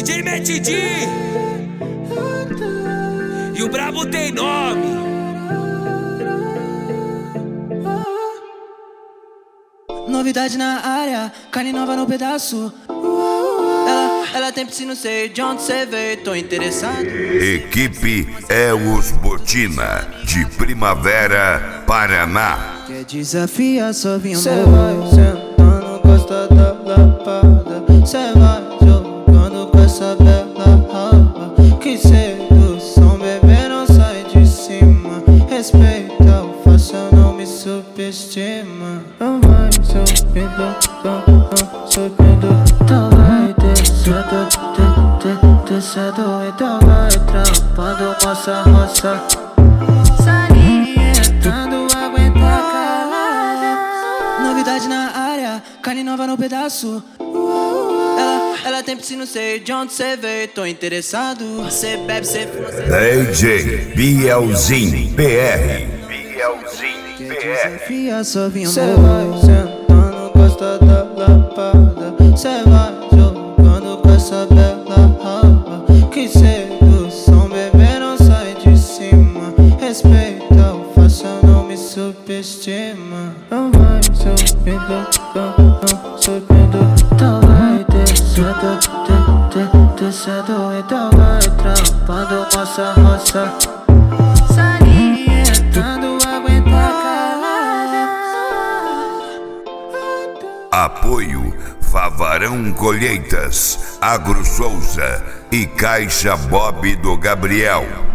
DJ Matt D. E o brabo tem nome. Novidade na área, carne nova no pedaço. Ela tem piscina, não sei de onde cê veio, tô interessado. Equipe é os Botina, de Primavera, Paraná. Quer desafiar, só vinha cê vai sentando, gosta da lapada. Cê vai jogando com essa bela raba. Que sedução, bebê, não sai de cima. Respeita o faça, não me subestima. Não vai subindo, então vai descendo, então vai trampando nossa roça. Salientando, aguenta calada. Novidade na área, carne nova no pedaço. Ela tem piscina, não sei de onde cê veio, tô interessado. Cê bebe, cê fuma, cê DJ Bielzinho PR. Bielzinho desafia, só vinha cê vai sentando, gosta da lapada. Cê vai jogando com essa bela raba. Que sedução, bebê, não sai de cima. Respeita o faça, não me subestima. Não vai subindo, então vai descendo, então vai trampando nossa roça. Salientando, aguenta calada. Apoio Favarão Colheitas, Agro Souza e Caixa Bob do Gabriel.